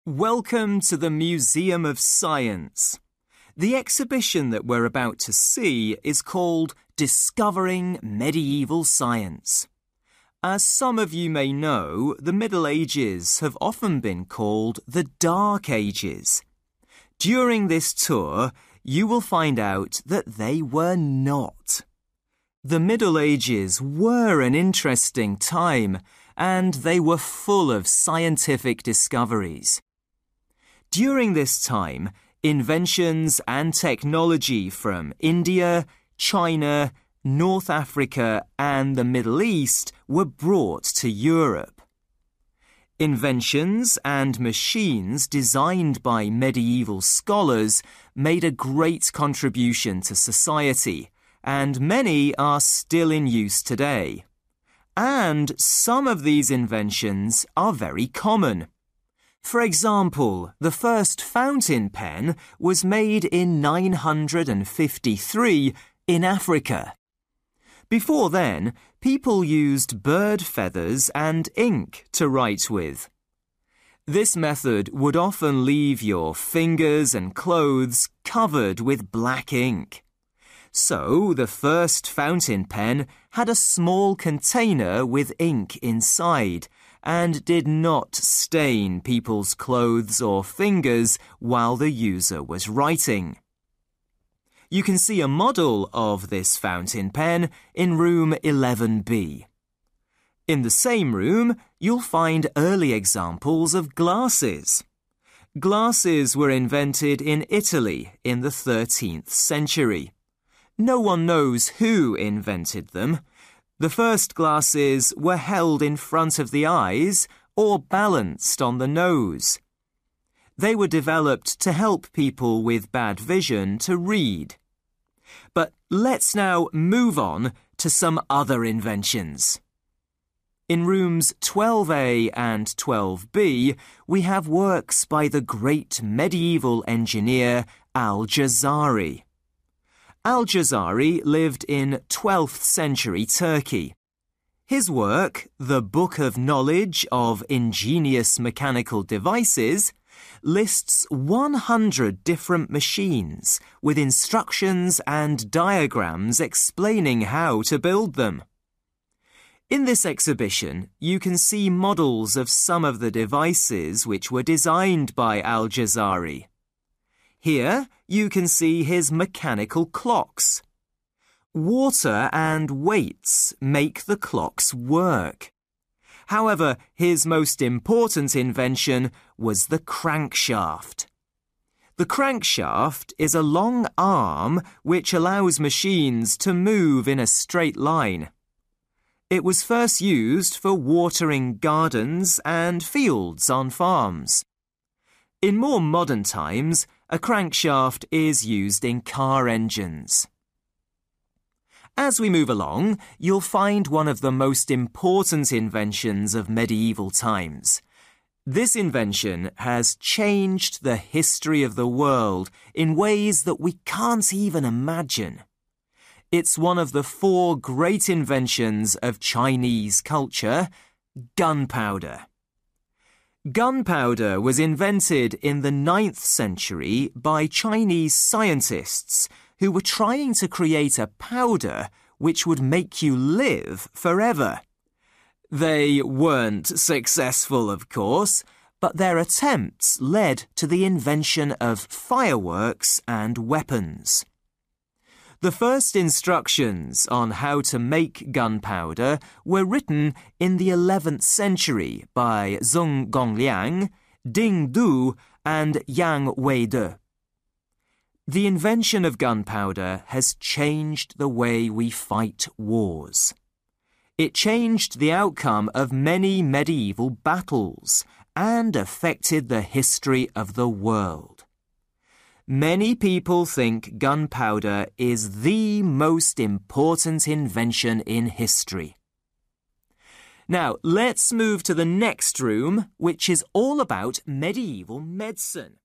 Welcome to the Museum of Science. The exhibition that we're about to see is called Discovering Medieval Science. As some of you may know, the Middle Ages have often been called the Dark Ages. During this tour, you will find out that they were not. The Middle Ages were an interesting time, and they were full of scientific discoveries. During this time, inventions and technology from India, China, North Africa and the Middle East were brought to Europe. Inventions and machines designed by medieval scholars made a great contribution to society, and many are still in use today. And some of these inventions are very common. For example, the first fountain pen was made in 953 in Africa. Before then, people used bird feathers and ink to write with. This method would often leave your fingers and clothes covered with black ink. So, the first fountain pen had a small container with ink inside and did not stain people's clothes or fingers while the user was writing. You can see a model of this fountain pen in room 11B. In the same room, you'll find early examples of glasses. Glasses were invented in Italy in the 13th century. No one knows who invented them. The first glasses were held in front of the eyes or balanced on the nose. They were developed to help people with bad vision to read. But let's now move on to some other inventions. In rooms 12A and 12B, we have works by the great medieval engineer Al-Jazari. Al-Jazari lived in 12th century Turkey. His work, The Book of Knowledge of Ingenious Mechanical Devices, lists 100 different machines with instructions and diagrams explaining how to build them. In this exhibition, you can see models of some of the devices which were designed by Al-Jazari. Here, you can see his mechanical clocks. Water and weights make the clocks work. However, his most important invention was the crankshaft. The crankshaft is a long arm which allows machines to move in a straight line. It was first used for watering gardens and fields on farms. In more modern times, a crankshaft is used in car engines. As we move along, you'll find one of the most important inventions of medieval times. This invention has changed the history of the world in ways that we can't even imagine. It's one of the 4 great inventions of Chinese culture: gunpowder. Gunpowder was invented in the 9th century by Chinese scientists who were trying to create a powder which would make you live forever. They weren't successful, of course, but their attempts led to the invention of fireworks and weapons. The first instructions on how to make gunpowder were written in the 11th century by Zheng Gongliang, Ding Du, and Yang Weide. The invention of gunpowder has changed the way we fight wars. It changed the outcome of many medieval battles and affected the history of the world. Many people think gunpowder is the most important invention in history. Now, let's move to the next room, which is all about medieval medicine.